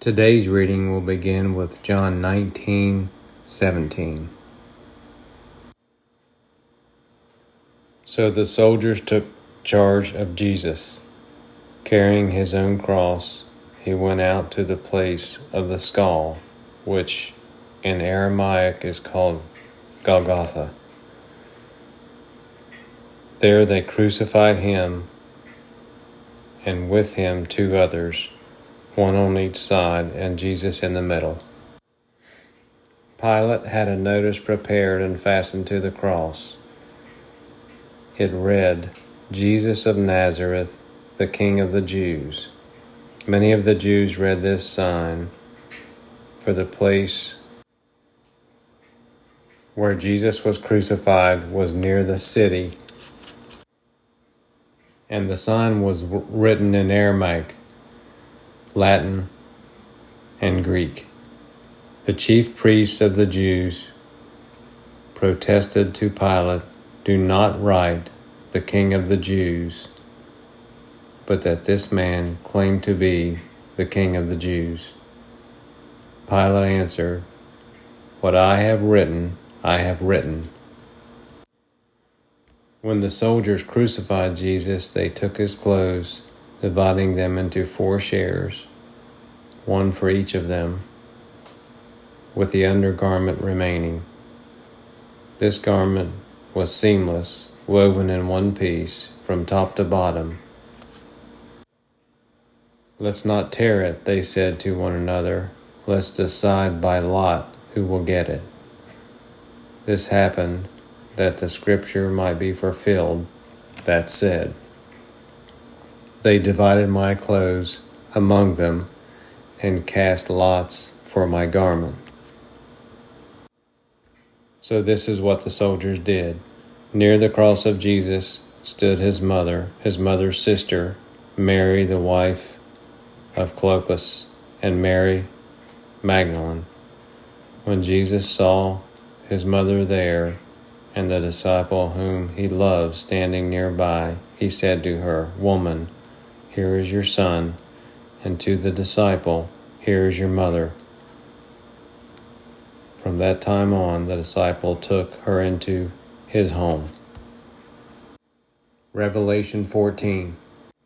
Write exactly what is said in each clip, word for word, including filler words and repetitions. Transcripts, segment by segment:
Today's reading will begin with John nineteen seventeen. So the soldiers took charge of Jesus. Carrying his own cross, he went out to the place of the skull, which in Aramaic is called Golgotha. There they crucified him, and with him two others, one on each side, and Jesus in the middle. Pilate had a notice prepared and fastened to the cross. It read, "Jesus of Nazareth, the King of the Jews." Many of the Jews read this sign, for the place where Jesus was crucified was near the city, and the sign was written in Aramaic, Latin, and Greek. The chief priests of the Jews protested to Pilate, "Do not write the King of the Jews, but that this man claimed to be the King of the Jews." Pilate answered, "What I have written, I have written." When the soldiers crucified Jesus, they took his clothes, dividing them into four shares, one for each of them, with the undergarment remaining. This garment was seamless, woven in one piece, from top to bottom. "Let's not tear it," they said to one another. "Let's decide by lot who will get it." This happened that the scripture might be fulfilled that said, "They divided my clothes among them and cast lots for my garment." So this is what the soldiers did. Near the cross of Jesus stood his mother, his mother's sister, Mary, the wife of Clopas, and Mary Magdalene. When Jesus saw his mother there, and the disciple whom he loved standing nearby, he said to her, "Woman, here is your son," and to the disciple, "Here is your mother." From that time on, the disciple took her into his home. Revelation fourteen.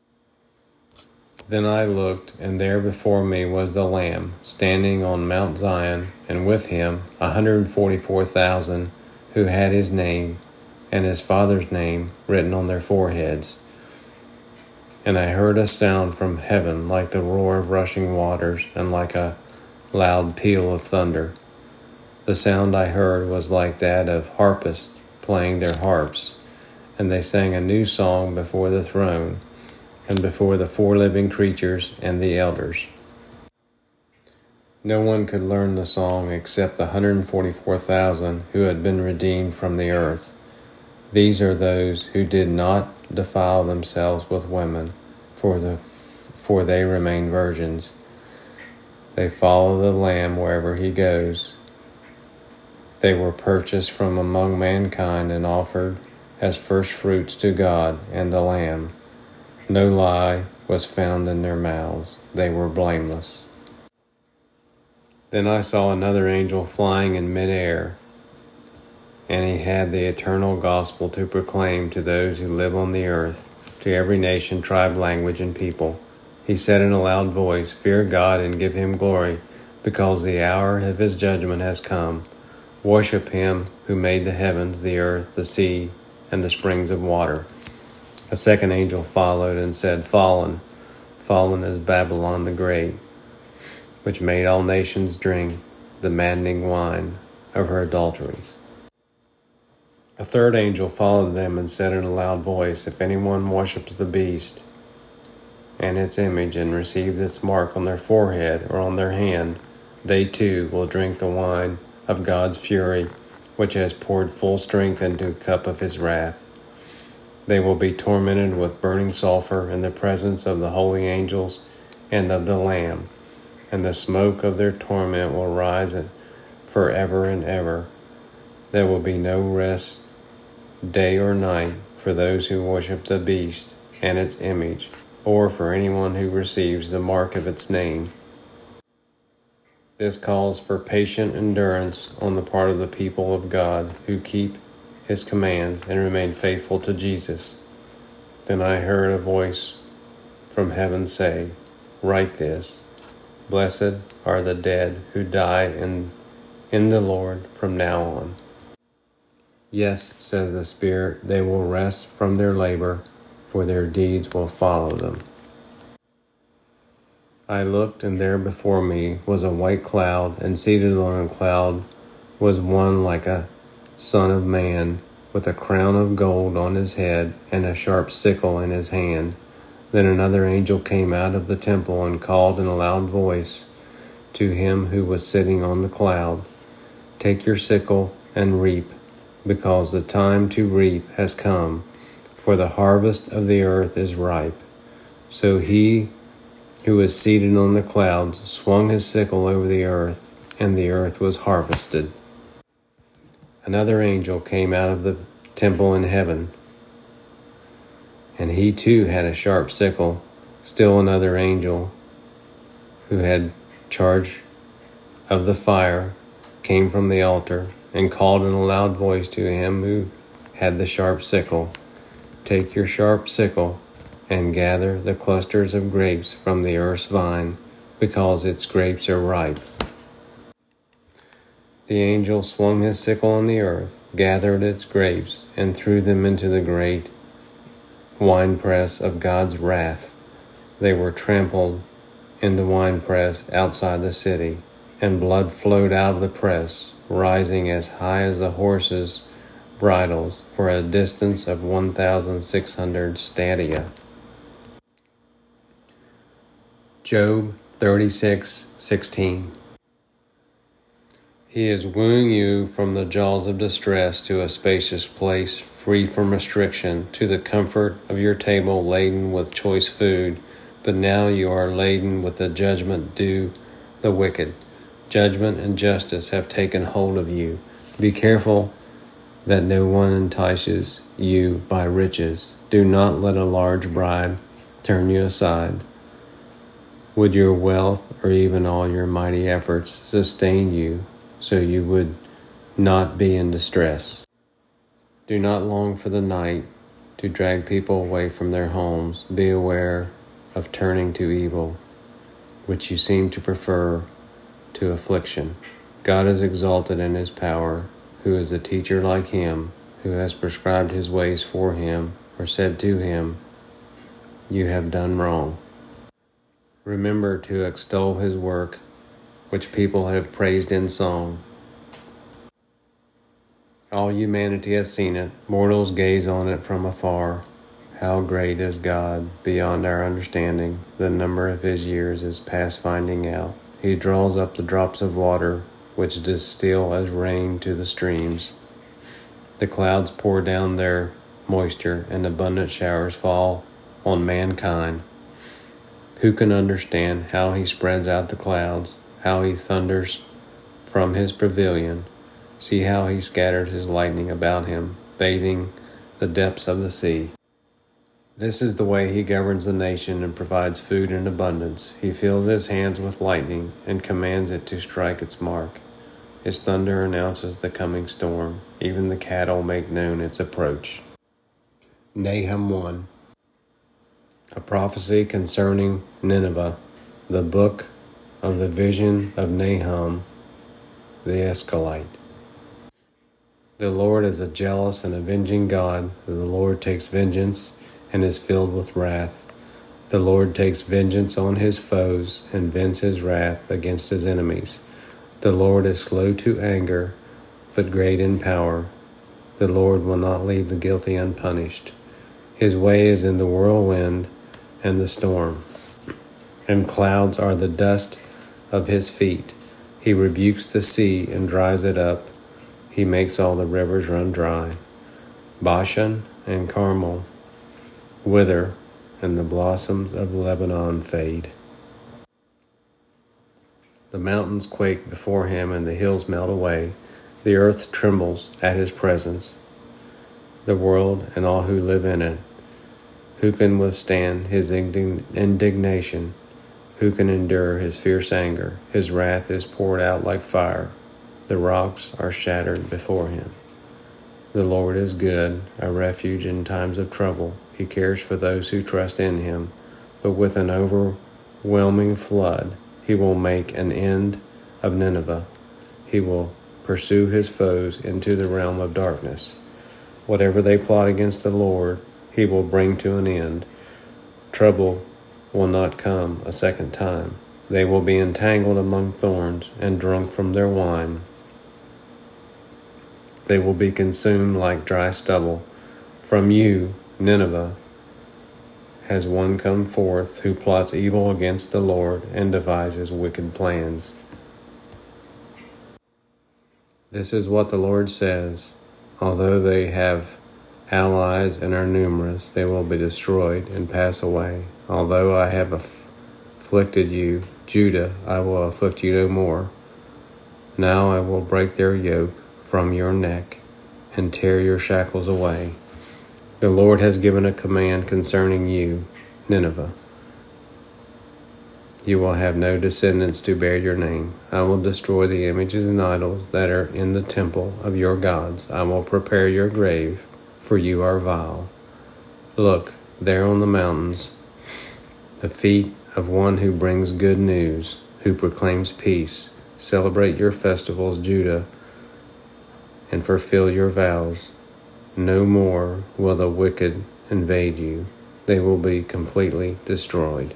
Then I looked, and there before me was the Lamb, standing on Mount Zion, and with him a hundred and forty-four thousand, who had his name and his Father's name written on their foreheads. And I heard a sound from heaven like the roar of rushing waters, and like a loud peal of thunder. The sound I heard was like that of harpists playing their harps, and they sang a new song before the throne, and before the four living creatures and the elders. No one could learn the song except the one hundred forty-four thousand who had been redeemed from the earth. These are those who did not defile themselves with women, for the for they remain virgins. They follow the Lamb wherever he goes. They were purchased from among mankind and offered as first fruits to God and the Lamb. No lie was found in their mouths. They were blameless. Then I saw another angel flying in midair, and he had the eternal gospel to proclaim to those who live on the earth, to every nation, tribe, language, and people. He said in a loud voice, "Fear God and give him glory, because the hour of his judgment has come. Worship him who made the heavens, the earth, the sea, and the springs of water." A second angel followed and said, "Fallen, fallen is Babylon the Great, which made all nations drink the maddening wine of her adulteries." A third angel followed them and said in a loud voice, "If anyone worships the beast and its image and receives its mark on their forehead or on their hand, they too will drink the wine of God's fury, which has poured full strength into a cup of his wrath. They will be tormented with burning sulfur in the presence of the holy angels and of the Lamb, and the smoke of their torment will rise forever and ever. There will be no rest day or night for those who worship the beast and its image, or for anyone who receives the mark of its name. This calls for patient endurance on the part of the people of God who keep His commands and remain faithful to Jesus. Then I heard a voice from heaven say, "Write this, blessed are the dead who die in, in the Lord from now on." Yes, says the Spirit, they will rest from their labor, for their deeds will follow them. I looked, and there before me was a white cloud, and seated on a cloud was one like a son of man, with a crown of gold on his head, and a sharp sickle in his hand. Then another angel came out of the temple and called in a loud voice to him who was sitting on the cloud, "Take your sickle and reap, because the time to reap has come, for the harvest of the earth is ripe." So he who was seated on the clouds swung his sickle over the earth, and the earth was harvested. Another angel came out of the temple in heaven, and he too had a sharp sickle. Still another angel, who had charge of the fire, came from the altar and called in a loud voice to him who had the sharp sickle, "Take your sharp sickle and gather the clusters of grapes from the earth's vine, because its grapes are ripe." The angel swung his sickle on the earth, gathered its grapes, and threw them into the great winepress of God's wrath. They were trampled in the winepress outside the city, and blood flowed out of the press, rising as high as the horses' bridles for a distance of one thousand six hundred stadia. Job thirty-six sixteen. He is wooing you from the jaws of distress to a spacious place free from restriction, to the comfort of your table laden with choice food. But now you are laden with the judgment due the wicked. Judgment and justice have taken hold of you. Be careful that no one entices you by riches. Do not let a large bribe turn you aside. Would your wealth or even all your mighty efforts sustain you, so you would not be in distress? Do not long for the night to drag people away from their homes. Be aware of turning to evil, which you seem to prefer to affliction. God is exalted in His power, who is a teacher like Him, who has prescribed His ways for him, or said to him, "You have done wrong." Remember to extol His work, which people have praised in song. All humanity has seen it. Mortals gaze on it from afar. How great is God, beyond our understanding. The number of His years is past finding out. He draws up the drops of water, which distill as rain to the streams. The clouds pour down their moisture, and abundant showers fall on mankind. Who can understand how He spreads out the clouds, how He thunders from His pavilion? See how He scatters His lightning about Him, bathing the depths of the sea. This is the way He governs the nation and provides food in abundance. He fills His hands with lightning and commands it to strike its mark. His thunder announces the coming storm. Even the cattle make known its approach. Nahum one. A prophecy concerning Nineveh, the book of the vision of Nahum the Escalite. The Lord is a jealous and avenging God. The Lord takes vengeance and is filled with wrath. The Lord takes vengeance on His foes and vents His wrath against His enemies. The Lord is slow to anger, but great in power. The Lord will not leave the guilty unpunished. His way is in the whirlwind and the storm, and clouds are the dust of His feet. He rebukes the sea and dries it up. He makes all the rivers run dry. Bashan and Carmel wither, and the blossoms of Lebanon fade. The mountains quake before Him, and the hills melt away. The earth trembles at His presence, the world and all who live in it. Who can withstand His indignation? Who can endure his fierce anger? His wrath is poured out like fire. The rocks are shattered before him. The Lord is good, a refuge in times of trouble. He cares for those who trust in him, but with an overwhelming flood, he will make an end of Nineveh. He will pursue his foes into the realm of darkness. Whatever they plot against the Lord, he will bring to an end. Trouble will not come a second time. They will be entangled among thorns and drunk from their wine. They will be consumed like dry stubble. From you, Nineveh, has one come forth who plots evil against the Lord and devises wicked plans. This is what the Lord says: although they have allies and are numerous, they will be destroyed and pass away. Although I have aff- afflicted you, Judah, I will afflict you no more. Now I will break their yoke from your neck and tear your shackles away. The Lord has given a command concerning you, Nineveh. You will have no descendants to bear your name. I will destroy the images and idols that are in the temple of your gods. I will prepare your grave, for you are vile. Look, there on the mountains, the feet of one who brings good news, who proclaims peace. Celebrate your festivals, Judah, and fulfill your vows. No more will the wicked invade you. They will be completely destroyed.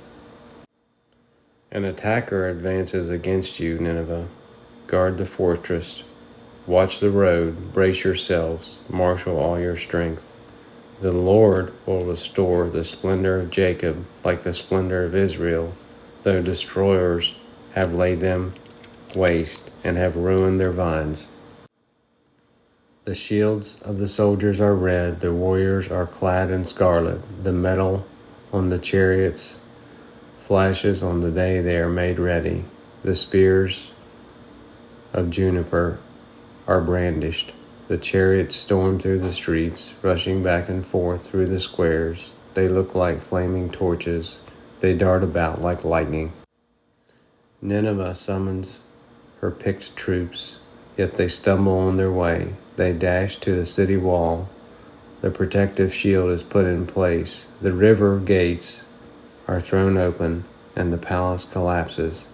An attacker advances against you, Nineveh. Guard the fortress. Watch the road. Brace yourselves. Marshal all your strength. The Lord will restore the splendor of Jacob like the splendor of Israel, though destroyers have laid them waste and have ruined their vines. The shields of the soldiers are red, the warriors are clad in scarlet. The metal on the chariots flashes on the day they are made ready. The spears of juniper are brandished. The chariots storm through the streets, rushing back and forth through the squares. They look like flaming torches. They dart about like lightning. Nineveh summons her picked troops, yet they stumble on their way. They dash to the city wall. The protective shield is put in place. The river gates are thrown open, and the palace collapses.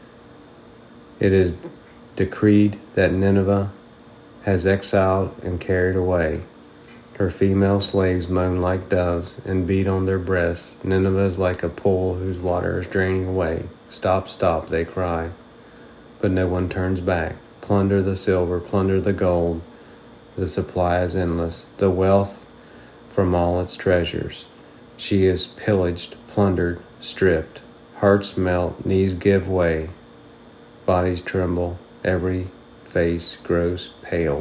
It is decreed that Nineveh has exiled and carried away. Her female slaves moan like doves and beat on their breasts. Nineveh is like a pool whose water is draining away. Stop, stop, they cry, but no one turns back. Plunder the silver, plunder the gold. The supply is endless, the wealth from all its treasures. She is pillaged, plundered, stripped. Hearts melt, knees give way, bodies tremble, every face grows pale.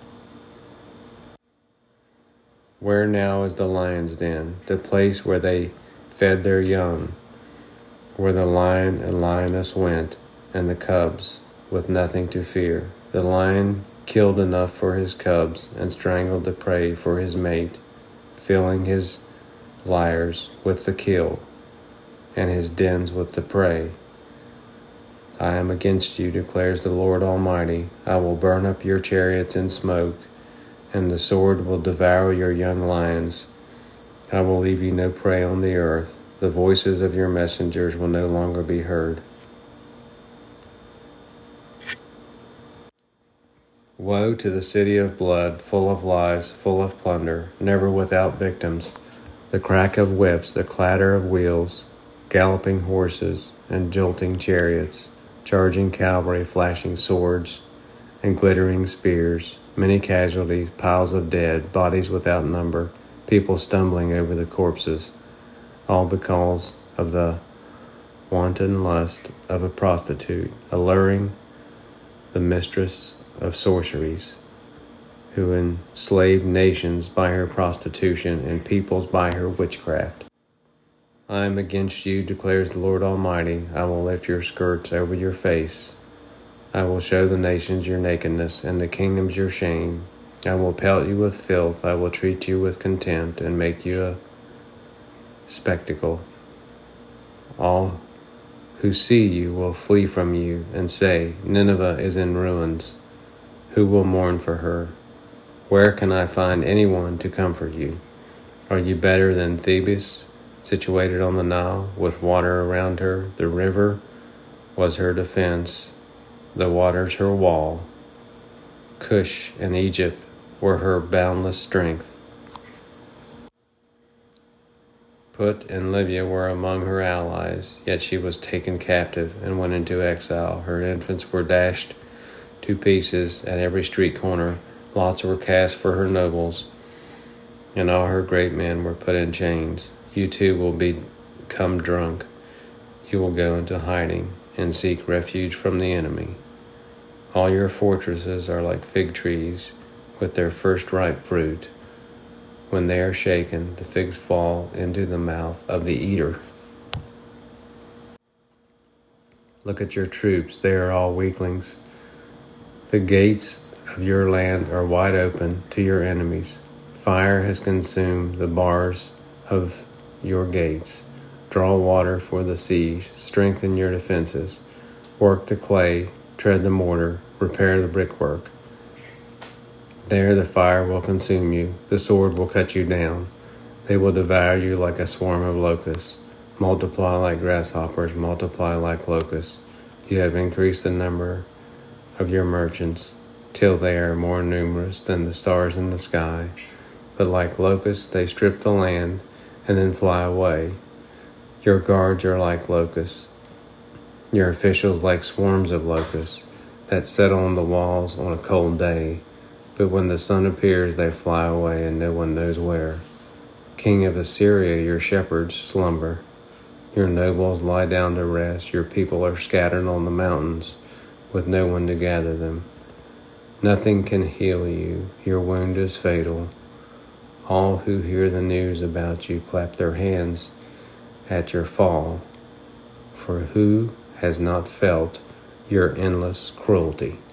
Where now is the lion's den, the place where they fed their young, where the lion and lioness went, and the cubs, with nothing to fear? The lion killed enough for his cubs and strangled the prey for his mate, filling his lairs with the kill and his dens with the prey. I am against you, declares the Lord Almighty. I will burn up your chariots in smoke, and the sword will devour your young lions. I will leave you no prey on the earth. The voices of your messengers will no longer be heard. Woe to the city of blood, full of lies, full of plunder, never without victims. The crack of whips, the clatter of wheels, galloping horses and jolting chariots, charging cavalry, flashing swords and glittering spears, many casualties, piles of dead, bodies without number, people stumbling over the corpses, all because of the wanton lust of a prostitute, alluring the mistress of sorceries, who enslaved nations by her prostitution and peoples by her witchcraft. I am against you, declares the Lord Almighty. I will lift your skirts over your face. I will show the nations your nakedness and the kingdoms your shame. I will pelt you with filth. I will treat you with contempt and make you a spectacle. All who see you will flee from you and say, Nineveh is in ruins. Who will mourn for her? Where can I find anyone to comfort you? Are you better than Thebes, situated on the Nile, with water around her? The river was her defense, the waters her wall. Cush and Egypt were her boundless strength. Put and Libya were among her allies, yet she was taken captive and went into exile. Her infants were dashed to pieces at every street corner. Lots were cast for her nobles, and all her great men were put in chains. You too will become drunk. You will go into hiding and seek refuge from the enemy. All your fortresses are like fig trees with their first ripe fruit. When they are shaken, the figs fall into the mouth of the eater. Look at your troops, they are all weaklings. The gates of your land are wide open to your enemies. Fire has consumed the bars of your gates. Draw water for the siege, strengthen your defenses. Work the clay, tread the mortar, repair the brickwork. There the fire will consume you, the sword will cut you down. They will devour you like a swarm of locusts. Multiply like grasshoppers, multiply like locusts. You have increased the number of your merchants, till they are more numerous than the stars in the sky. But like locusts they strip the land, and then fly away. Your guards are like locusts, your officials like swarms of locusts, that settle on the walls on a cold day. But when the sun appears, they fly away, and no one knows where. King of Assyria, your shepherds slumber. Your nobles lie down to rest. Your people are scattered on the mountains, with no one to gather them. Nothing can heal you. Your wound is fatal. All who hear the news about you clap their hands at your fall. For who has not felt your endless cruelty?